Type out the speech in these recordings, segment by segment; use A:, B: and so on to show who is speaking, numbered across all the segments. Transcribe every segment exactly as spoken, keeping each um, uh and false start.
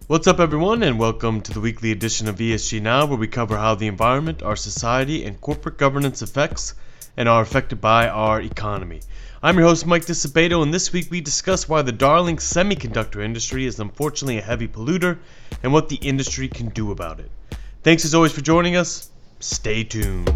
A: What's up, everyone, and welcome to the weekly edition of E S G Now, where we cover how the environment, our society, and corporate governance affects and are affected by our economy. I'm your host, Mike DiSabato, and this week we discuss why the darling semiconductor industry is unfortunately a heavy polluter and what the industry can do about it. Thanks as always for joining us. Stay tuned.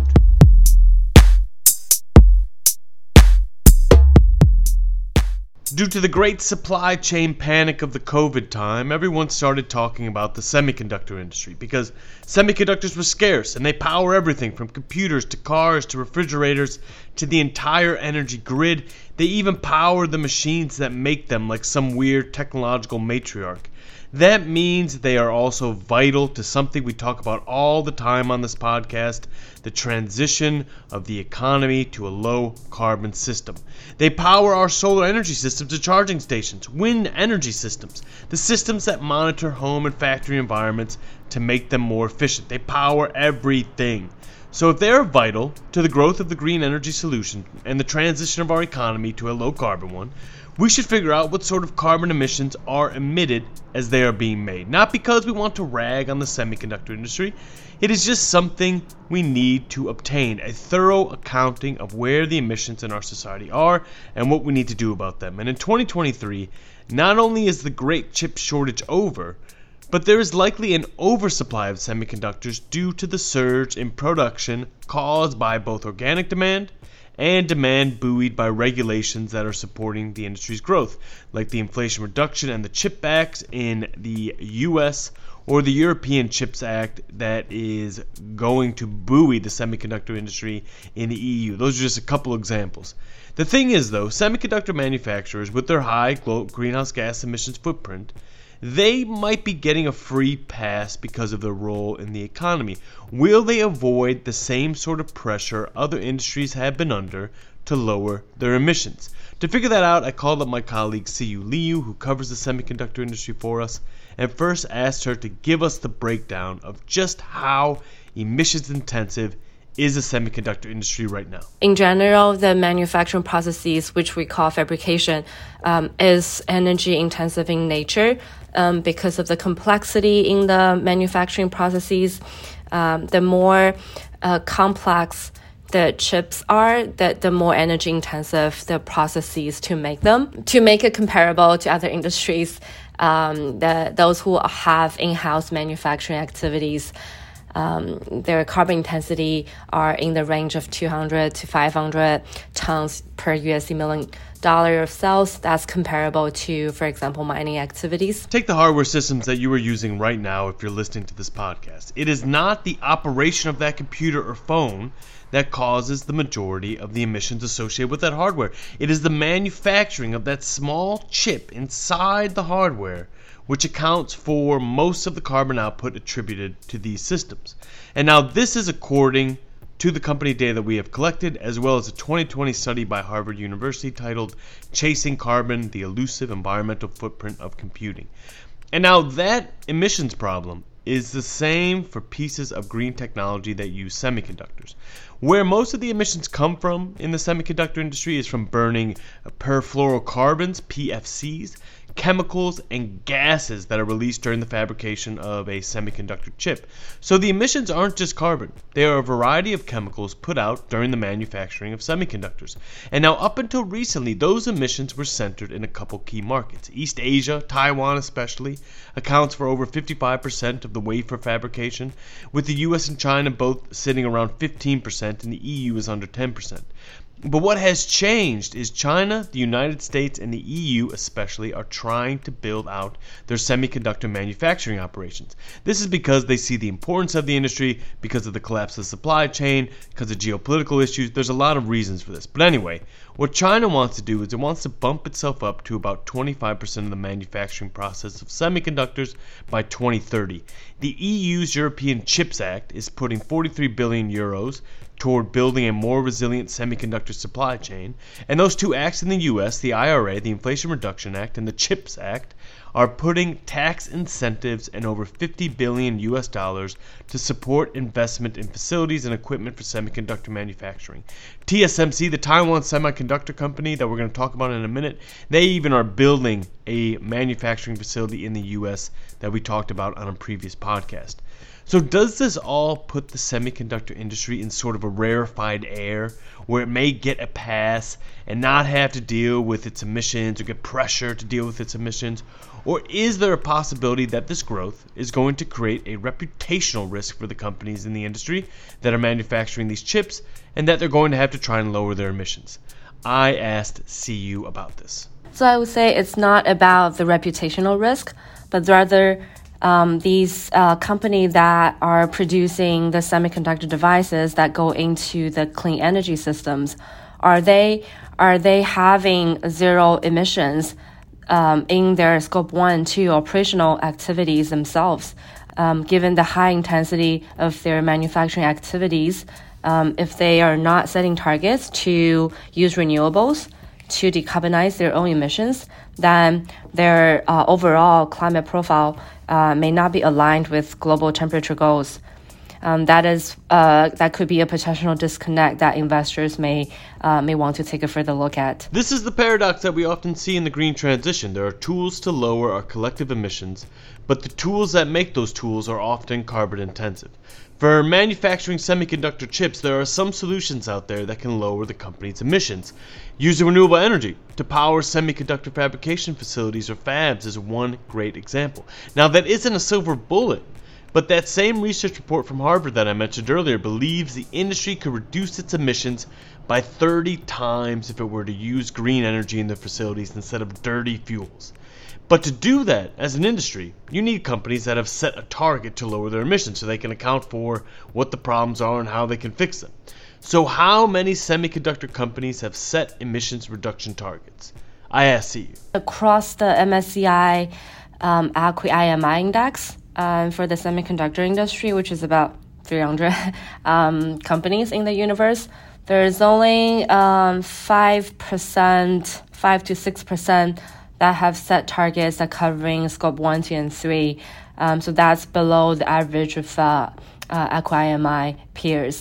A: Due to the great supply chain panic of the COVID time, everyone started talking about the semiconductor industry because semiconductors were scarce and they power everything from computers to cars to refrigerators to the entire energy grid. They even power the machines that make them, like some weird technological matriarch. That means they are also vital to something we talk about all the time on this podcast, the transition of the economy to a low-carbon system. They power our solar energy systems and charging stations, wind energy systems, the systems that monitor home and factory environments to make them more efficient. They power everything. So if they are vital to the growth of the green energy solution and the transition of our economy to a low-carbon one, we should figure out what sort of carbon emissions are emitted as they are being made. Not because we want to rag on the semiconductor industry. It is just something we need to obtain, a thorough accounting of where the emissions in our society are and what we need to do about them. And in twenty twenty-three, not only is the great chip shortage over, but there is likely an oversupply of semiconductors due to the surge in production caused by both organic demand and demand buoyed by regulations that are supporting the industry's growth, like the Inflation Reduction and the CHIPS Act in the U S or the European CHIPS Act that is going to buoy the semiconductor industry in the E U. Those are just a couple examples. The thing is, though, semiconductor manufacturers, with their high greenhouse gas emissions footprint, they might be getting a free pass because of their role in the economy. Will they avoid the same sort of pressure other industries have been under to lower their emissions? To figure that out, I called up my colleague Siyu Liu, who covers the semiconductor industry for us, and first asked her to give us the breakdown of just how emissions intensive is the semiconductor industry right now.
B: In general, the manufacturing processes, which we call fabrication, um, is energy intensive in nature um, because of the complexity in the manufacturing processes. Um, the more uh, complex the chips are, that the more energy intensive the processes to make them. To make it comparable to other industries, um, the, those who have in-house manufacturing activities, Um, their carbon intensity are in the range of two hundred to five hundred tons per U S D million dollar of sales. That's comparable to, for example, mining activities.
A: Take the hardware systems that you are using right now if you're listening to this podcast. It is not the operation of that computer or phone that causes the majority of the emissions associated with that hardware. It is the manufacturing of that small chip inside the hardware which accounts for most of the carbon output attributed to these systems. And now this is according to the company data that we have collected, as well as a twenty twenty study by Harvard University titled Chasing Carbon, the Elusive Environmental Footprint of Computing. And now that emissions problem is the same for pieces of green technology that use semiconductors. Where most of the emissions come from in the semiconductor industry is from burning perfluorocarbons, P F Cs, chemicals and gases that are released during the fabrication of a semiconductor chip. So the emissions aren't just carbon. They are a variety of chemicals put out during the manufacturing of semiconductors. And now up until recently, those emissions were centered in a couple key markets. East Asia, Taiwan especially, accounts for over fifty-five percent of the wafer fabrication, with the U S and China both sitting around fifteen percent and the E U is under ten percent. But what has changed is China, the United States, and the E U especially are trying to build out their semiconductor manufacturing operations. This is because they see the importance of the industry, because of the collapse of the supply chain, because of geopolitical issues. There's a lot of reasons for this. But anyway, what China wants to do is it wants to bump itself up to about twenty-five percent of the manufacturing process of semiconductors by twenty thirty. The E U's European CHIPS Act is putting forty-three billion euros toward building a more resilient semiconductor supply chain, and those two acts in the U S, the I R A, the Inflation Reduction Act, and the CHIPS Act, are putting tax incentives and over fifty billion U S dollars to support investment in facilities and equipment for semiconductor manufacturing. T S M C, the Taiwan Semiconductor Company that we're going to talk about in a minute, they even are building a manufacturing facility in the U S that we talked about on a previous podcast. So does this all put the semiconductor industry in sort of a rarefied air where it may get a pass and not have to deal with its emissions or get pressure to deal with its emissions? Or is there a possibility that this growth is going to create a reputational risk for the companies in the industry that are manufacturing these chips and that they're going to have to try and lower their emissions? I asked C U about this.
B: So I would say it's not about the reputational risk, but rather Um, these uh, companies that are producing the semiconductor devices that go into the clean energy systems, are they are they having zero emissions um, in their scope one, two operational activities themselves? Um, given the high intensity of their manufacturing activities, um, if they are not setting targets to use renewables to decarbonize their own emissions, then their uh, overall climate profile uh, may not be aligned with global temperature goals. Um, that is, uh, that could be a potential disconnect that investors may uh, may want to take a further look at.
A: This is the paradox that we often see in the green transition. There are tools to lower our collective emissions, but the tools that make those tools are often carbon intensive. For manufacturing semiconductor chips, there are some solutions out there that can lower the company's emissions. Using renewable energy to power semiconductor fabrication facilities or fabs is one great example. Now, that isn't a silver bullet, but that same research report from Harvard that I mentioned earlier believes the industry could reduce its emissions by thirty times if it were to use green energy in their facilities instead of dirty fuels. But to do that, as an industry, you need companies that have set a target to lower their emissions so they can account for what the problems are and how they can fix them. So how many semiconductor companies have set emissions reduction targets? I asked C U.
B: Across the M S C I um, A C W I I M I index uh, for the semiconductor industry, which is about three hundred um, companies in the universe, there's only um, five percent, five to six percent that have set targets that covering scope one, two, and three. Um, so that's below the average of uh, uh, A C W I I M I peers.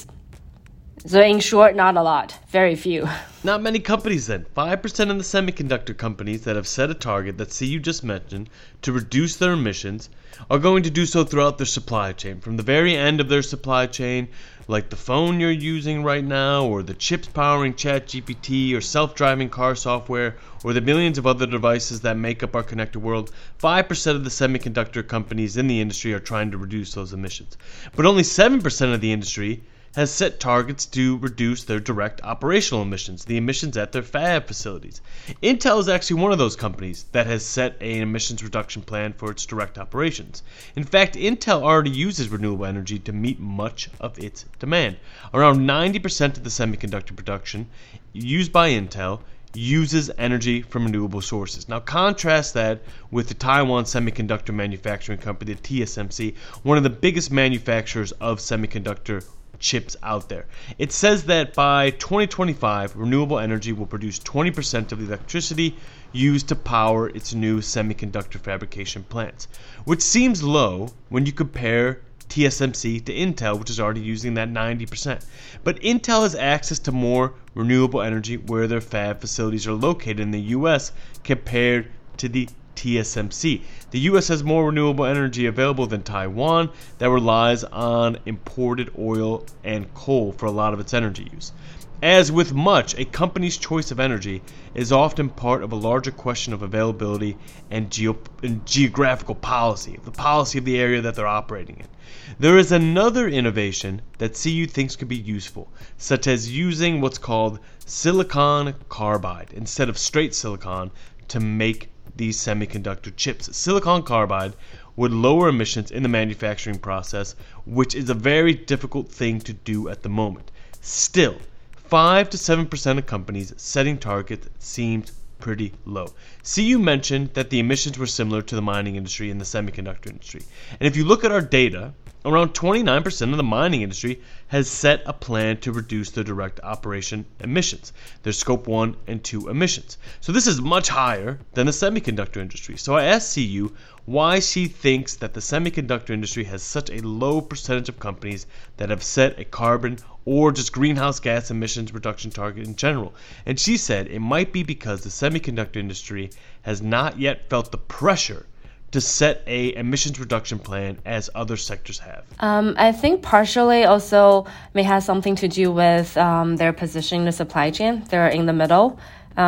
B: So in short, not a lot, very few.
A: Not many companies then. five percent of the semiconductor companies that have set a target that C U just mentioned to reduce their emissions are going to do so throughout their supply chain. From the very end of their supply chain, like the phone you're using right now, or the chips powering ChatGPT, or self-driving car software, or the millions of other devices that make up our connected world, five percent of the semiconductor companies in the industry are trying to reduce those emissions. But only seven percent of the industry has set targets to reduce their direct operational emissions, the emissions at their fab facilities. Intel is actually one of those companies that has set an emissions reduction plan for its direct operations. In fact, Intel already uses renewable energy to meet much of its demand. Around ninety percent of the semiconductor production used by Intel uses energy from renewable sources. Now contrast that with the Taiwan Semiconductor Manufacturing Company, the T S M C, one of the biggest manufacturers of semiconductor chips out there. It says that by twenty twenty-five, renewable energy will produce twenty percent of the electricity used to power its new semiconductor fabrication plants, which seems low when you compare T S M C to Intel, which is already using that ninety percent. But Intel has access to more renewable energy where their fab facilities are located in the U S compared to the T S M C. The U S has more renewable energy available than Taiwan that relies on imported oil and coal for a lot of its energy use. As with much, a company's choice of energy is often part of a larger question of availability and, geo- and geographical policy, the policy of the area that they're operating in. There is another innovation that C U thinks could be useful, such as using what's called silicon carbide instead of straight silicon to make these semiconductor chips. Silicon carbide would lower emissions in the manufacturing process, which is a very difficult thing to do at the moment. Still, five to seven percent of companies setting targets seems pretty low. C U mentioned that the emissions were similar to the mining industry and the semiconductor industry. And if you look at our data, around twenty-nine percent of the mining industry has set a plan to reduce their direct operation emissions, their scope one and two emissions. So this is much higher than the semiconductor industry. So I asked C U why she thinks that the semiconductor industry has such a low percentage of companies that have set a carbon or just greenhouse gas emissions reduction target in general. And she said it might be because the semiconductor industry has not yet felt the pressure to set a emissions reduction plan as other sectors have.
B: Um, I think partially also may have something to do with um, their position in the supply chain. They're in the middle.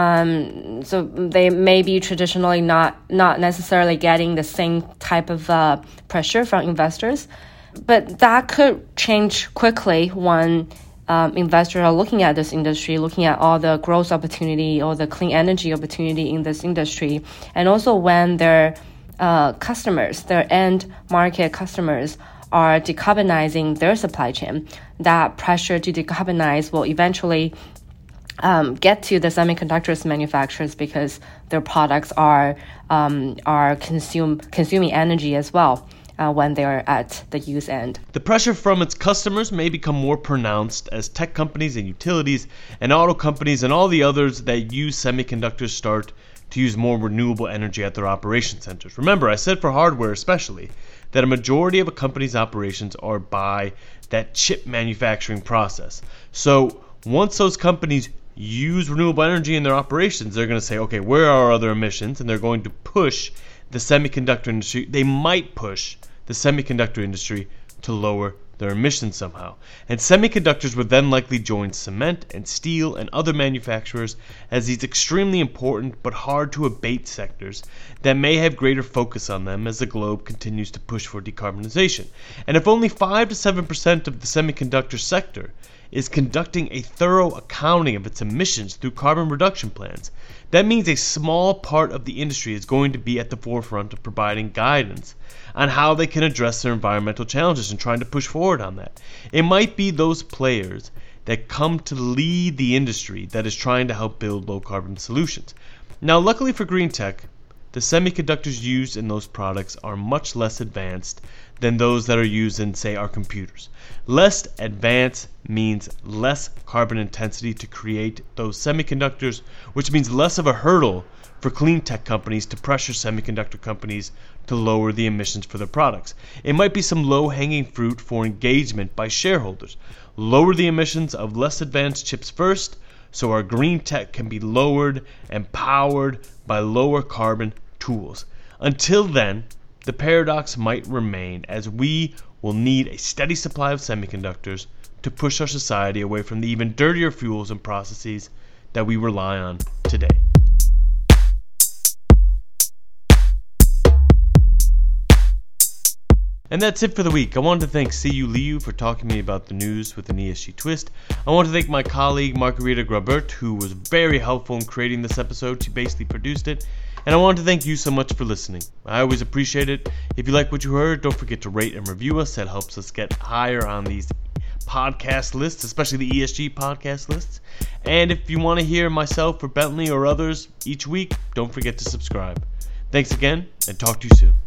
B: Um, so they may be traditionally not, not necessarily getting the same type of uh, pressure from investors. But that could change quickly when um, investors are looking at this industry, looking at all the growth opportunity or the clean energy opportunity in this industry, and also when their uh, customers, their end market customers, are decarbonizing their supply chain. That pressure to decarbonize will eventually Um, get to the semiconductors manufacturers because their products are um, are consume consuming energy as well uh, when they are at the use end.
A: The pressure from its customers may become more pronounced as tech companies and utilities and auto companies and all the others that use semiconductors start to use more renewable energy at their operation centers. Remember, I said for hardware especially, that a majority of a company's operations are by that chip manufacturing process. So once those companies use renewable energy in their operations, they're going to say, okay, where are our other emissions? And they're going to push the semiconductor industry. They might push the semiconductor industry to lower their emissions somehow. And semiconductors would then likely join cement and steel and other manufacturers as these extremely important but hard to abate sectors that may have greater focus on them as the globe continues to push for decarbonization. And if only five to seven percent of the semiconductor sector is conducting a thorough accounting of its emissions through carbon reduction plans, that means a small part of the industry is going to be at the forefront of providing guidance on how they can address their environmental challenges and trying to push forward on that. It might be those players that come to lead the industry that is trying to help build low carbon solutions. Now, luckily for green tech, the semiconductors used in those products are much less advanced than those that are used in, say, our computers. Less advanced means less carbon intensity to create those semiconductors, which means less of a hurdle for clean tech companies to pressure semiconductor companies to lower the emissions for their products. It might be some low-hanging fruit for engagement by shareholders. Lower the emissions of less advanced chips first, so our green tech can be lowered and powered by lower carbon tools. Until then, the paradox might remain, as we will need a steady supply of semiconductors to push our society away from the even dirtier fuels and processes that we rely on today. And that's it for the week. I wanted to thank C U Liu for talking to me about the news with an E S G twist. I want to thank my colleague Margarita Grabert, who was very helpful in creating this episode. She basically produced it. And I want to thank you so much for listening. I always appreciate it. If you like what you heard, don't forget to rate and review us. That helps us get higher on these podcast lists, especially the E S G podcast lists. And if you want to hear myself or Bentley or others each week, don't forget to subscribe. Thanks again, and talk to you soon.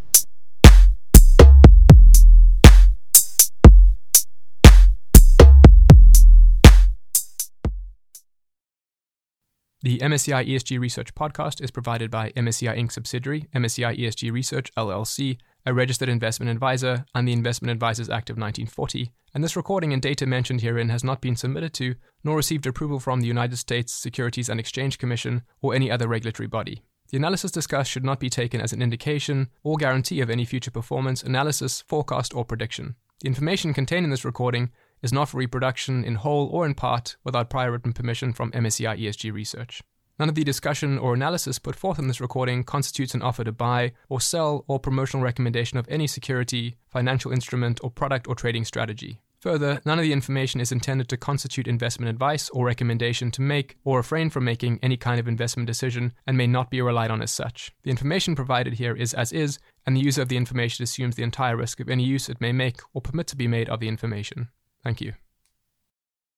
C: The M S C I E S G Research podcast is provided by M S C I Incorporated subsidiary, M S C I E S G Research, L L C, a registered investment advisor, and the Investment Advisors Act of nineteen forty, and this recording and data mentioned herein has not been submitted to, nor received approval from the United States Securities and Exchange Commission or any other regulatory body. The analysis discussed should not be taken as an indication or guarantee of any future performance, analysis, forecast, or prediction. The information contained in this recording is not for reproduction in whole or in part without prior written permission from M S C I E S G Research. None of the discussion or analysis put forth in this recording constitutes an offer to buy or sell or promotional recommendation of any security, financial instrument, or product or trading strategy. Further, none of the information is intended to constitute investment advice or recommendation to make or refrain from making any kind of investment decision and may not be relied on as such. The information provided here is as is, and the user of the information assumes the entire risk of any use it may make or permit to be made of the information. Thank you.